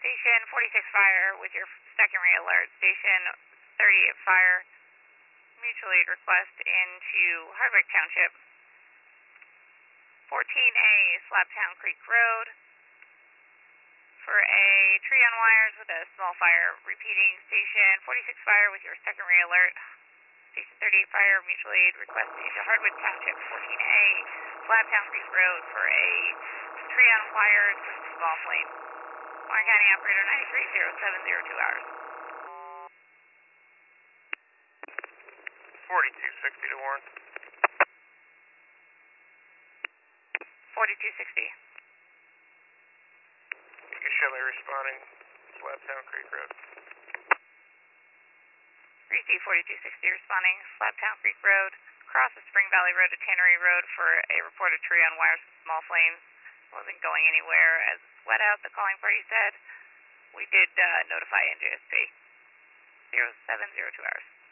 Station 46 fire with your secondary alert. Station 38 fire. Mutual aid request into Hardwick Township. 14A, Slabtown Creek Road. For a tree on wires with a small fire. Repeating, Station 46 fire with your secondary alert. Station 38 fire, mutual aid request into Hardwick Township. 14A, Slabtown Creek Road for a tree on wires with small flame. Warren County Operator 930702 hours. 4260 to Warren. 4260. You can show me responding, Slabtown Creek Road. Receive 4260 responding, Slabtown Creek Road, across the Spring Valley Road to Tannery Road for a reported tree on wires with small flames. Wasn't going anywhere as it's wet out, the calling party said. We did notify NJSP. 0702 hours.